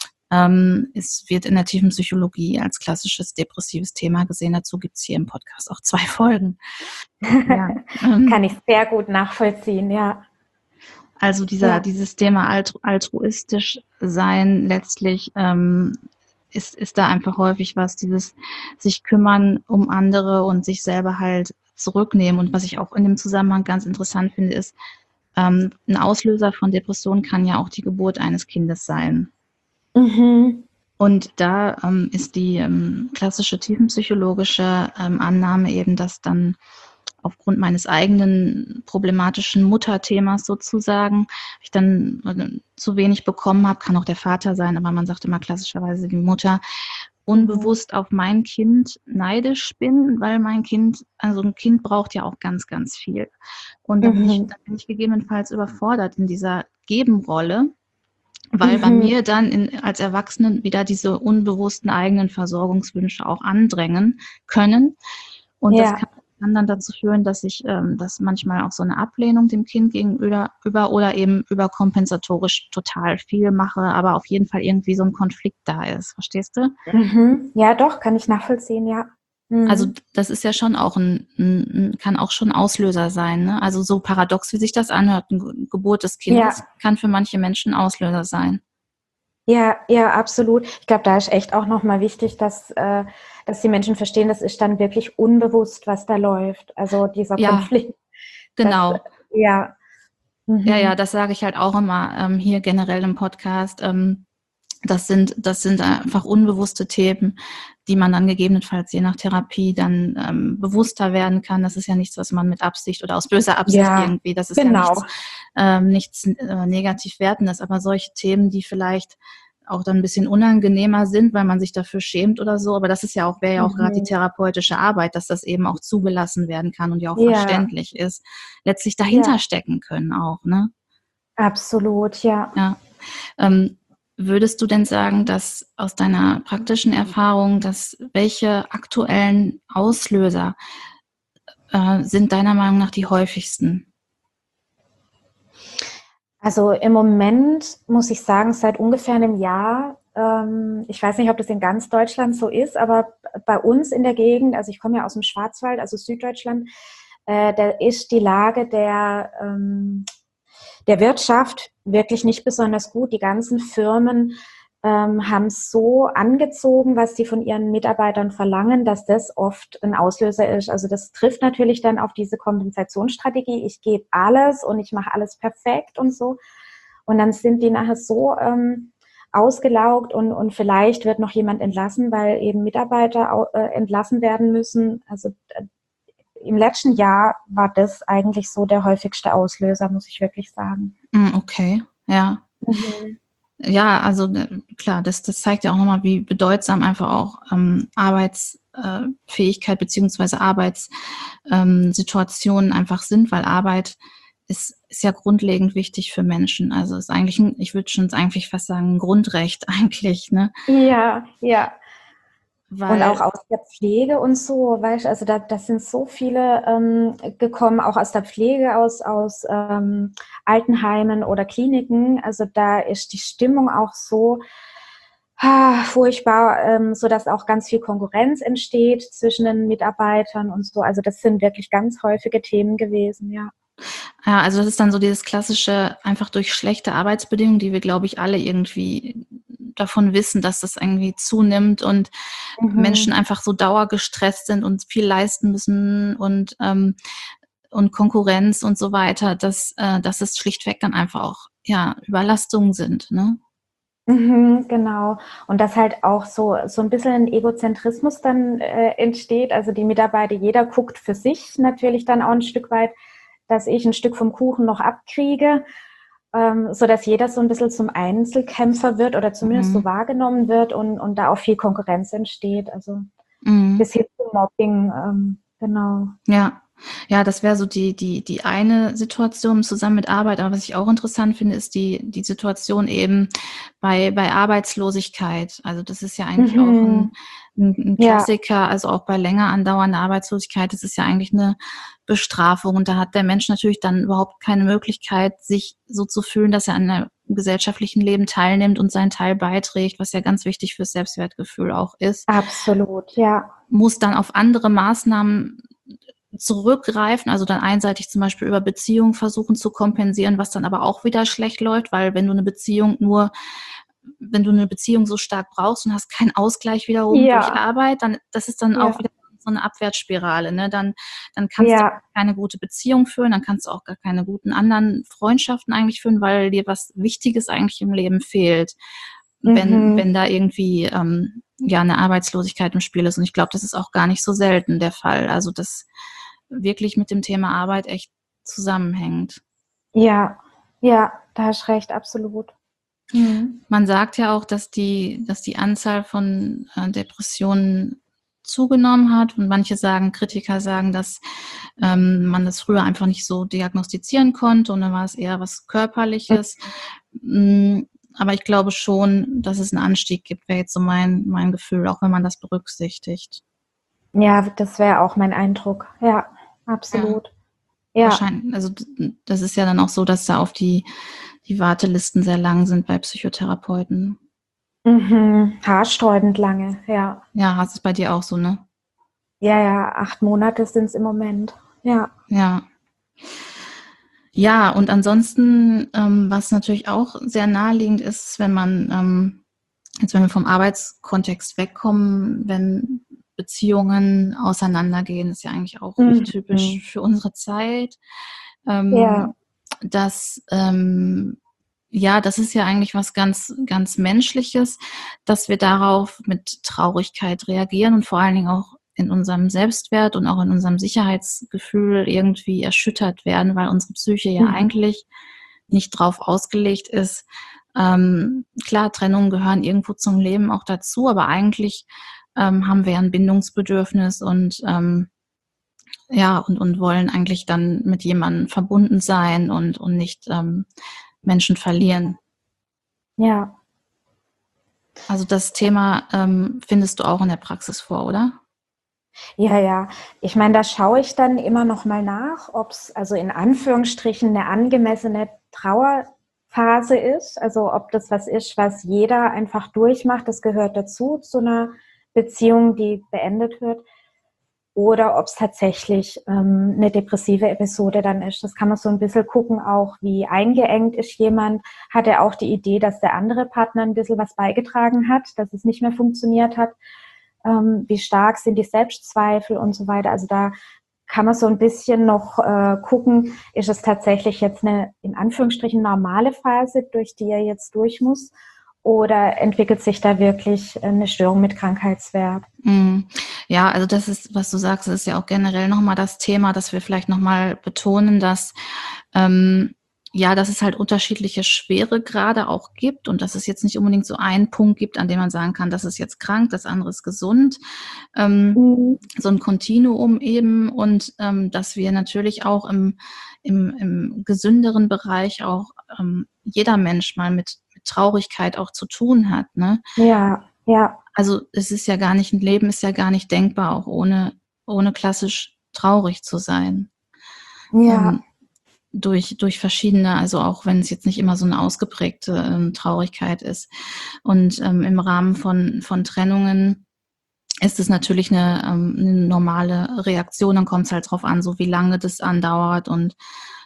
ähm, es wird in der tiefen Psychologie als klassisches depressives Thema gesehen. Dazu gibt's hier im Podcast auch zwei Folgen. Ja, Kann ähm, ich sehr gut nachvollziehen, ja. also dieser, Ja. dieses Thema altru altruistisch sein letztlich ähm, ist, ist da einfach häufig was, dieses sich kümmern um andere und sich selber halt zurücknehmen. Und was ich auch in dem Zusammenhang ganz interessant finde, ist, ähm, ein Auslöser von Depressionen kann ja auch die Geburt eines Kindes sein. Mhm. Und da ähm, ist die ähm, klassische tiefenpsychologische ähm, Annahme eben, dass dann aufgrund meines eigenen problematischen Mutterthemas sozusagen, ich dann äh, zu wenig bekommen habe, kann auch der Vater sein, aber man sagt immer klassischerweise die Mutter, Mhm. unbewusst auf mein Kind neidisch bin, weil mein Kind, also ein Kind braucht ja auch ganz, ganz viel. Und da bin ich, Mhm. da bin ich gegebenenfalls überfordert in dieser Gebenrolle, weil bei Mhm. mir dann in, als Erwachsenen wieder diese unbewussten eigenen Versorgungswünsche auch andrängen können. Und das kann, Ja. kann dann dazu führen, dass ich, ähm, dass manchmal auch so eine Ablehnung dem Kind gegenüber über, oder eben überkompensatorisch total viel mache, aber auf jeden Fall irgendwie so ein Konflikt da ist. Verstehst du? Mhm. Ja, doch, kann ich nachvollziehen, ja. Also Mhm. das ist ja schon auch ein, ein kann auch schon Auslöser sein. Ne? Also so paradox, wie sich das anhört, eine Geburt des Kindes Ja. kann für manche Menschen Auslöser sein. Ja, ja, absolut. Ich glaube, da ist echt auch nochmal wichtig, dass, äh, dass die Menschen verstehen, das ist dann wirklich unbewusst, was da läuft. Also dieser Ja, Konflikt, das, genau. ja. Ja, ja, Mhm. das sage ich halt auch immer ähm, hier generell im Podcast. Ähm, das sind, das sind einfach unbewusste Themen, die man dann gegebenenfalls je nach Therapie dann ähm, bewusster werden kann. Das ist ja nichts, was man mit Absicht oder aus böser Absicht Ja, irgendwie, das ist ja genau. nichts, ähm, nichts äh, negativ Wertendes, aber solche Themen, die vielleicht auch dann ein bisschen unangenehmer sind, weil man sich dafür schämt oder so. Aber das ist ja auch, wäre ja auch gerade die Mhm. therapeutische Arbeit, dass das eben auch zugelassen werden kann und ja auch Ja, verständlich ist, letztlich dahinter ja, stecken können auch, ne? absolut, ja. Ja. Ähm, würdest du denn sagen, dass aus deiner praktischen Erfahrung, dass welche aktuellen Auslöser äh, sind deiner Meinung nach die häufigsten? Also im Moment muss ich sagen, seit ungefähr einem Jahr, ähm, ich weiß nicht, ob das in ganz Deutschland so ist, aber bei uns in der Gegend, also ich komme ja aus dem Schwarzwald, also Süddeutschland, äh, da ist die Lage der, ähm, der Wirtschaft wirklich nicht besonders gut. Die ganzen Firmen ähm, haben so angezogen, was sie von ihren Mitarbeitern verlangen, dass das oft ein Auslöser ist. Also das trifft natürlich dann auf diese Kompensationsstrategie. Ich gebe alles und ich mache alles perfekt und so. Und dann sind die nachher so ähm, ausgelaugt und, und vielleicht wird noch jemand entlassen, weil eben Mitarbeiter äh, entlassen werden müssen. Also äh, im letzten Jahr war das eigentlich so der häufigste Auslöser, muss ich wirklich sagen. Mm, okay, ja. Mhm. Ja, also äh, klar, das, das zeigt ja auch nochmal, wie bedeutsam einfach auch ähm, Arbeitsfähigkeit beziehungsweise Arbeitssituationen ähm, einfach sind, weil Arbeit ist, ist ja grundlegend wichtig für Menschen. Also ist eigentlich, ein, ich würde schon eigentlich fast sagen, ein Grundrecht eigentlich, ne? Ja, ja. Und auch Weil, aus der Pflege und so, weißt du, also da, das sind so viele ähm, gekommen, auch aus der Pflege, aus, aus ähm, Altenheimen oder Kliniken. Also da ist die Stimmung auch so ah, furchtbar, ähm, so dass auch ganz viel Konkurrenz entsteht zwischen den Mitarbeitern und so. Also das sind wirklich ganz häufige Themen gewesen, ja. Ja, also das ist dann so dieses klassische, einfach durch schlechte Arbeitsbedingungen, die wir, glaube ich, alle irgendwie davon wissen, dass das irgendwie zunimmt und Menschen Mhm. einfach so dauergestresst sind und viel leisten müssen und ähm, und Konkurrenz und so weiter, dass äh, dass es schlichtweg dann einfach auch, ja, Überlastungen sind, ne? Mhm, genau. Und dass halt auch so so ein bisschen 'n Egozentrismus dann, äh, entsteht. Also, die Mitarbeiter jeder guckt für sich natürlich dann auch ein Stück weit, dass ich ein Stück vom Kuchen noch abkriege, ähm, sodass jeder so ein bisschen zum Einzelkämpfer wird oder zumindest so Mhm. wahrgenommen wird und und da auch viel Konkurrenz entsteht, also Mhm. bis hin zu Mobbing, ähm, genau. Ja. Ja, das wäre so die die die eine Situation zusammen mit Arbeit. Aber was ich auch interessant finde, ist die die Situation eben bei bei Arbeitslosigkeit. Also, das ist ja eigentlich auch Mhm. 'n 'n 'n Ja, Klassiker, also auch bei länger andauernder Arbeitslosigkeit. Das ist ja eigentlich 'ne Bestrafung und da hat der Mensch natürlich dann überhaupt keine Möglichkeit, sich so zu fühlen, dass er an 'nem gesellschaftlichen Leben teilnimmt und seinen Teil beiträgt, was ja ganz wichtig fürs Selbstwertgefühl auch ist. absolut, ja. Muss dann auf andere Maßnahmen zurückgreifen, also dann einseitig zum Beispiel über Beziehungen versuchen zu kompensieren, was dann aber auch wieder schlecht läuft, weil wenn du eine Beziehung nur wenn du eine Beziehung so stark brauchst und hast keinen Ausgleich wiederum durch Ja, Arbeit, dann das ist dann auch ja, wieder so eine Abwärtsspirale, ne? Dann dann kannst du ja. keine gute Beziehung führen, dann kannst du auch gar keine guten anderen Freundschaften eigentlich führen, weil dir was Wichtiges eigentlich im Leben fehlt, wenn Mhm. wenn da irgendwie, ähm, ja, eine Arbeitslosigkeit im Spiel ist. Und ich glaube, das ist auch gar nicht so selten der Fall. Also, das wirklich mit dem Thema Arbeit echt zusammenhängt. Ja, ja, da hast recht, absolut. Mhm. Man sagt ja auch, dass die dass die Anzahl von, äh, Depressionen zugenommen hat und manche sagen Kritiker sagen, dass, ähm, man das früher einfach nicht so diagnostizieren konnte und dann war es eher was Körperliches. Hm, aber ich glaube schon, dass es 'n Anstieg gibt, wäre jetzt so mein mein Gefühl, auch wenn man das berücksichtigt. Ja, das wäre auch mein Eindruck. Ja, Ja. absolut. Ja. Wahrschein also, d das ist ja dann auch so, dass da auf die die Wartelisten sehr lang sind bei Psychotherapeuten. Mhm. Haarsträubend lange, ja. Ja, hast es bei dir auch so, ne? Ja, ja, acht Monate sind's im Moment. Ja. Ja. Ja, und ansonsten, ähm, was natürlich auch sehr naheliegend ist, wenn man, ähm jetzt wenn wir vom Arbeitskontext wegkommen, wenn Beziehungen auseinandergehen, ist ja eigentlich auch typisch Mhm. für unsere Zeit, Ja. ähm, dass, ähm ja, das ist ja eigentlich was ganz ganz Menschliches, dass wir darauf mit Traurigkeit reagieren und vor allen Dingen auch in unserem Selbstwert und auch in unserem Sicherheitsgefühl irgendwie erschüttert werden, weil unsere Psyche ja Mhm. eigentlich nicht drauf ausgelegt ist. Ähm, klar, Trennungen gehören irgendwo zum Leben auch dazu, aber eigentlich, ähm, haben wir ja 'n Bindungsbedürfnis und, ähm, ja, und und wollen eigentlich dann mit jemandem verbunden sein und und nicht, ähm, Menschen verlieren. Ja. Also, das Thema, ähm, findest du auch in der Praxis vor, oder? Ja, ja. Ich meine, da schaue ich dann immer noch mal nach, ob's also in Anführungsstrichen 'ne angemessene Trauerphase ist. Also, ob das was ist, was jeder einfach durchmacht. Das gehört dazu, zu 'ner Beziehung, die beendet wird. Oder ob's tatsächlich, ähm, 'ne depressive Episode dann ist. Das kann man so 'n bisschen gucken auch, wie eingeengt ist jemand. Hat er auch die Idee, dass der andere Partner 'n bisschen was beigetragen hat, dass es nicht mehr funktioniert hat? Ähm, wie stark sind die Selbstzweifel und so weiter. Also, da kann man so 'n bisschen noch, äh, gucken, ist es tatsächlich jetzt 'ne, in Anführungsstrichen, normale Phase, durch die er jetzt durch muss, oder entwickelt sich da wirklich, äh, 'ne Störung mit Krankheitswert? Mhm. Ja, also das ist, was du sagst, das ist ja auch generell noch mal das Thema, dass wir vielleicht noch mal betonen, dass, ähm ja, dass es halt unterschiedliche Schweregrade auch gibt und dass es jetzt nicht unbedingt so einen Punkt gibt, an dem man sagen kann, das ist jetzt krank, das andere ist gesund. Ähm, Mhm. so 'n Kontinuum eben und, ähm, dass wir natürlich auch im im im gesünderen Bereich auch, ähm jeder Mensch mal mit mit Traurigkeit auch zu tun hat, ne? Ja, ja. Also, es ist ja gar nicht 'n Leben ist ja gar nicht denkbar, auch ohne ohne klassisch traurig zu sein. Ja. Ähm, durch durch verschiedene also auch wenn es jetzt nicht immer so 'ne ausgeprägte, ähm, Traurigkeit ist. Und, ähm, im Rahmen von von Trennungen ist es natürlich 'ne, ähm 'ne normale Reaktion. Dann kommt's halt drauf an, so wie lange das andauert und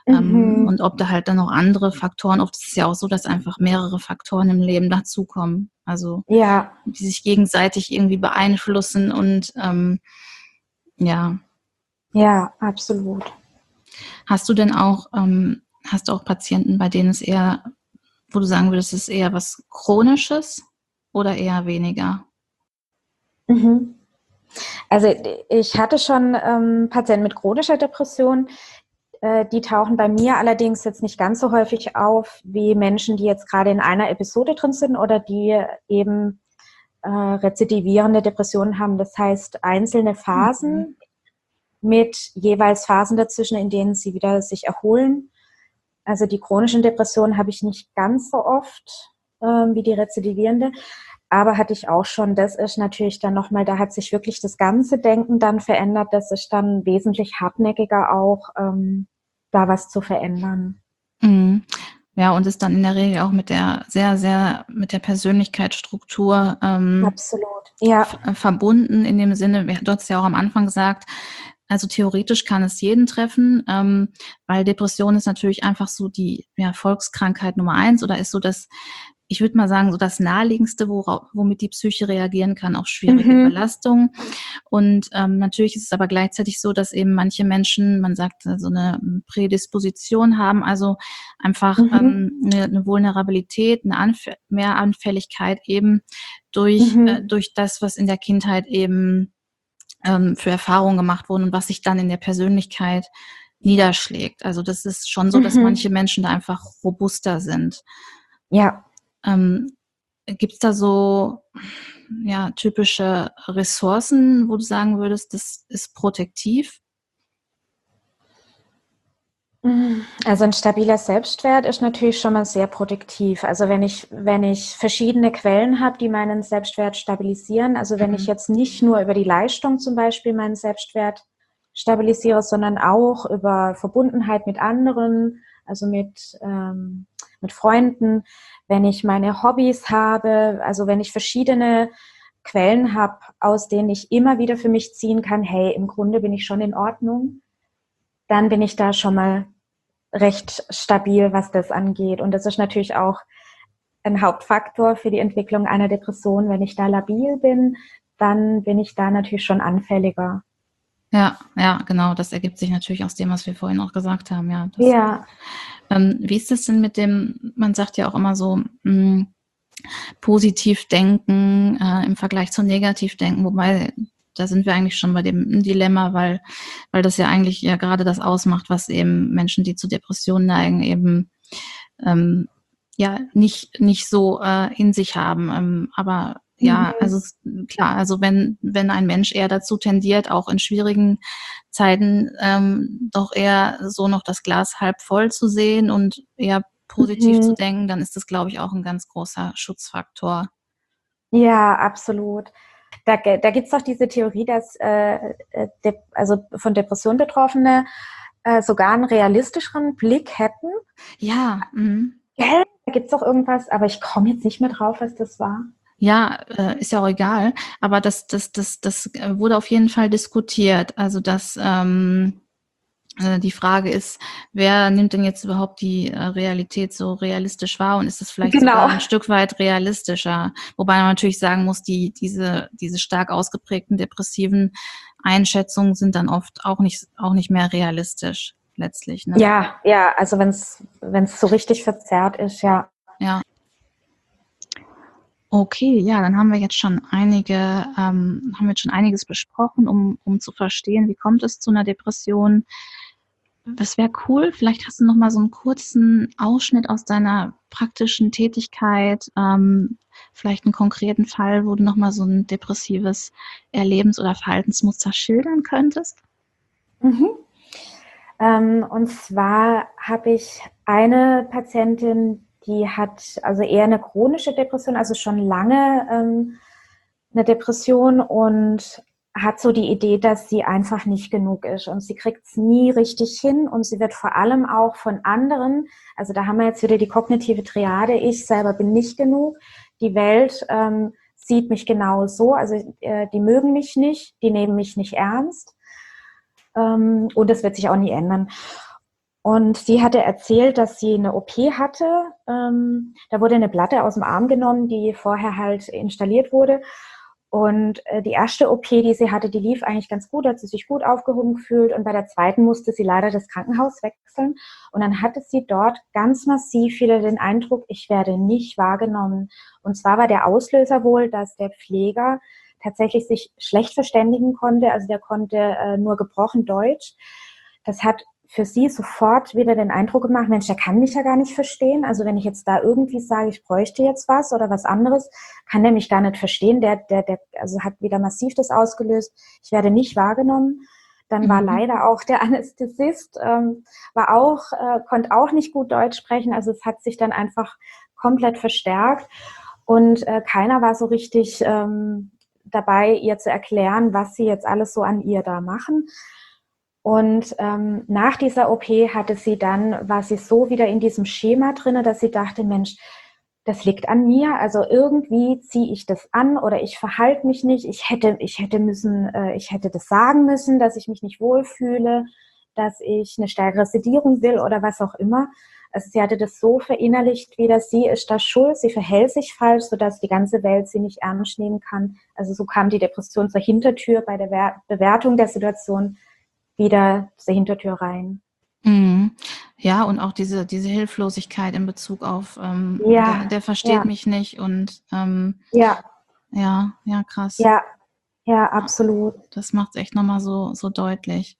Ähm, Mhm. und ob da halt dann noch andere Faktoren, oft ist es ja auch so, dass einfach mehrere Faktoren im Leben dazukommen, also Ja. die sich gegenseitig irgendwie beeinflussen und ähm, ja. Ja, absolut. Hast du denn auch, ähm, hast du auch Patienten, bei denen es eher, wo du sagen würdest, es ist eher was Chronisches oder eher weniger? Mhm. Also ich hatte schon ähm, Patienten mit chronischer Depression, äh, die tauchen bei mir allerdings jetzt nicht ganz so häufig auf wie Menschen, die jetzt gerade in einer Episode drin sind oder die eben äh, rezidivierende Depressionen haben. Das heißt einzelne Mhm. Phasen mit jeweils Phasen dazwischen, in denen sie wieder sich erholen. Also die chronischen Depressionen habe ich nicht ganz so oft ähm, wie die rezidivierende. Aber hatte ich auch schon, das ist natürlich dann nochmal, da hat sich wirklich das ganze Denken dann verändert, das ist dann wesentlich hartnäckiger auch, ähm, da was zu verändern. Mhm. Ja, und ist dann in der Regel auch mit der sehr, sehr mit der Persönlichkeitsstruktur ähm, Absolut, ja. f- verbunden in dem Sinne, du hast ja auch am Anfang gesagt, also theoretisch kann es jeden treffen, ähm, weil Depression ist natürlich einfach so die ja, Volkskrankheit Nummer eins oder ist so das, ich würde mal sagen, so das Naheliegendste, wora- womit die Psyche reagieren kann auf schwierige Mhm. Belastungen. Und ähm, natürlich ist es aber gleichzeitig so, dass eben manche Menschen, man sagt, so eine Prädisposition haben, also einfach Mhm. ähm, eine, eine Vulnerabilität, eine Anf mehr Anfälligkeit eben durch, äh, Mhm. durch das, was in der Kindheit eben ähm, für Erfahrungen gemacht wurden und was sich dann in der Persönlichkeit niederschlägt. Also das ist schon so, dass manche Mhm. Menschen da einfach robuster sind. Ja. Ähm, Gibt es da so ja, typische Ressourcen, wo du sagen würdest, das ist protektiv? Also ein stabiler Selbstwert ist natürlich schon mal sehr protektiv. Also wenn ich, wenn ich verschiedene Quellen habe, die meinen Selbstwert stabilisieren, also wenn ich Mhm. jetzt nicht nur über die Leistung zum Beispiel meinen Selbstwert stabilisiere, sondern auch über Verbundenheit mit anderen, also mit, ähm, mit Freunden, wenn ich meine Hobbys habe, also wenn ich verschiedene Quellen habe, aus denen ich immer wieder für mich ziehen kann, hey, im Grunde bin ich schon in Ordnung, dann bin ich da schon mal recht stabil, was das angeht. Und das ist natürlich auch ein Hauptfaktor für die Entwicklung einer Depression. Wenn ich da labil bin, dann bin ich da natürlich schon anfälliger. Ja, ja, genau. Das ergibt sich natürlich aus dem, was wir vorhin auch gesagt haben. Ja, das, Ja. ähm, wie ist es denn mit dem, man sagt ja auch immer so, mh, positiv denken äh, im Vergleich zu negativ denken, wobei da sind wir eigentlich schon bei dem Dilemma, weil, weil das ja eigentlich ja gerade das ausmacht, was eben Menschen, die zu Depressionen neigen, eben ähm, ja nicht, nicht so äh, in sich haben. Ähm, aber ja, Mhm. also klar, also wenn, wenn ein Mensch eher dazu tendiert, auch in schwierigen Zeiten ähm, doch eher so noch das Glas halb voll zu sehen und eher positiv zu Mhm. denken, dann ist das, glaube ich, auch ein ganz großer Schutzfaktor. Ja, absolut. Da, da gibt es auch diese Theorie, dass äh, de, also von Depressionen Betroffene äh, sogar einen realistischeren Blick hätten. Ja, mhm. Gell? Da gibt es doch irgendwas, aber ich komme jetzt nicht mehr drauf, was das war. Ja, äh, ist ja auch egal. Aber das, das, das, das äh, wurde auf jeden Fall diskutiert. Also dass ähm, äh, die Frage ist, wer nimmt denn jetzt überhaupt die äh, Realität so realistisch wahr und ist es vielleicht sogar Genau. ein Stück weit realistischer? Wobei man natürlich sagen muss, die, diese, diese stark ausgeprägten depressiven Einschätzungen sind dann oft auch nicht, auch nicht mehr realistisch letztlich. Ne? Ja, ja, also wenn es wenn es so richtig verzerrt ist, ja. Ja. Okay, ja, dann haben wir jetzt schon einige, ähm, haben wir jetzt schon einiges besprochen, um, um zu verstehen, wie kommt es zu einer Depression. Das wäre cool. Vielleicht hast du noch mal so einen kurzen Ausschnitt aus deiner praktischen Tätigkeit, ähm, vielleicht einen konkreten Fall, wo du noch mal so ein depressives Erlebens- oder Verhaltensmuster schildern könntest. Mhm. Ähm, und zwar habe ich eine Patientin, die hat also eher eine chronische Depression, also schon lange ähm, eine Depression und hat so die Idee, dass sie einfach nicht genug ist und sie kriegt es nie richtig hin und sie wird vor allem auch von anderen, also da haben wir jetzt wieder die kognitive Triade, ich selber bin nicht genug, die Welt ähm, sieht mich genau so, also äh, die mögen mich nicht, die nehmen mich nicht ernst ähm, und das wird sich auch nie ändern. Und sie hatte erzählt, dass sie eine O P hatte. Ähm, da wurde eine Platte aus dem Arm genommen, die vorher halt installiert wurde. Und äh, die erste O P, die sie hatte, die lief eigentlich ganz gut, hat sie sich gut aufgehoben gefühlt. Und bei der zweiten musste sie leider das Krankenhaus wechseln. Und dann hatte sie dort ganz massiv wieder den Eindruck, ich werde nicht wahrgenommen. Und zwar war der Auslöser wohl, dass der Pfleger tatsächlich sich schlecht verständigen konnte. Also der konnte äh, nur gebrochen Deutsch. Das hat für sie sofort wieder den Eindruck gemacht, Mensch, der kann mich ja gar nicht verstehen. Also wenn ich jetzt da irgendwie sage, ich bräuchte jetzt was oder was anderes, kann der mich gar nicht verstehen. Der, der, der, also hat wieder massiv das ausgelöst. Ich werde nicht wahrgenommen. Dann war mhm. leider auch der Anästhesist, ähm, war auch, äh, konnte auch nicht gut Deutsch sprechen. Also es hat sich dann einfach komplett verstärkt und äh, keiner war so richtig ähm, dabei, ihr zu erklären, was sie jetzt alles so an ihr da machen. Und ähm, nach dieser O P hatte sie dann, war sie so wieder in diesem Schema drin, dass sie dachte, Mensch, das liegt an mir, also irgendwie ziehe ich das an oder ich verhalte mich nicht, ich hätte, ich hätte müssen, äh, ich hätte das sagen müssen, dass ich mich nicht wohlfühle, dass ich eine stärkere Sedierung will oder was auch immer. Also sie hatte das so verinnerlicht wieder, sie ist da schuld, sie verhält sich falsch, sodass die ganze Welt sie nicht ernst nehmen kann. Also so kam die Depression zur Hintertür bei der Bewertung der Situation wieder zur Hintertür rein. Mhm. Ja, und auch diese, diese Hilflosigkeit in Bezug auf, ähm, ja, der, der versteht ja. mich nicht und ähm, ja. ja, ja, krass. Ja, ja, absolut. Das macht es echt nochmal so, so deutlich.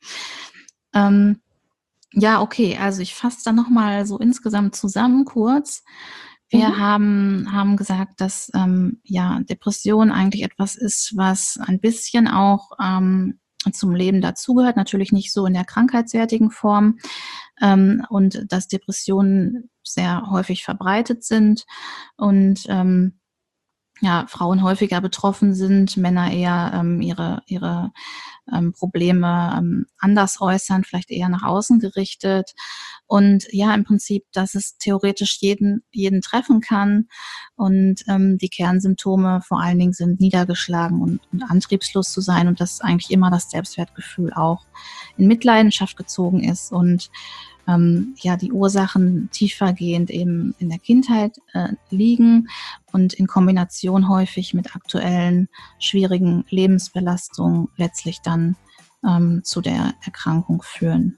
Ähm, ja, okay, also ich fasse dann nochmal so insgesamt zusammen kurz. Wir mhm. haben, haben gesagt, dass ähm, ja, Depression eigentlich etwas ist, was ein bisschen auch ähm, zum Leben dazugehört, natürlich nicht so in der krankheitswertigen Form, ähm, und dass Depressionen sehr häufig verbreitet sind und ähm, ja, Frauen häufiger betroffen sind, Männer eher ähm, ihre, ihre ähm, Probleme ähm, anders äußern, vielleicht eher nach außen gerichtet. Und ja, im Prinzip, dass es theoretisch jeden, jeden treffen kann. Und ähm, die Kernsymptome vor allen Dingen sind niedergeschlagen und, und antriebslos zu sein und dass eigentlich immer das Selbstwertgefühl auch in Mitleidenschaft gezogen ist und ähm, ja, die Ursachen tiefergehend eben in der Kindheit äh, liegen und in Kombination häufig mit aktuellen schwierigen Lebensbelastungen letztlich dann ähm, zu der Erkrankung führen.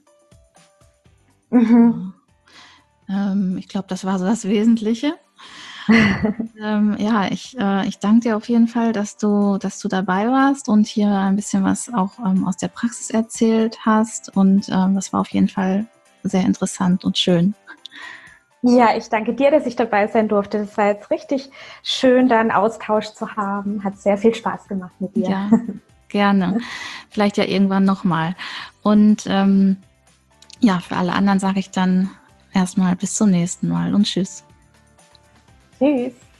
Mhm. Ja. Ähm, ich glaube, das war so das Wesentliche. ähm, ja, ich, äh, ich danke dir auf jeden Fall, dass du, dass du dabei warst und hier ein bisschen was auch ähm, aus der Praxis erzählt hast und ähm, das war auf jeden Fall sehr interessant und schön. Ja, ich danke dir, dass ich dabei sein durfte. Das war jetzt richtig schön, da einen Austausch zu haben. Hat sehr viel Spaß gemacht mit dir. Ja, gerne. Vielleicht ja irgendwann nochmal. Und ähm, ja, für alle anderen sage ich dann erstmal bis zum nächsten Mal und tschüss. Tschüss.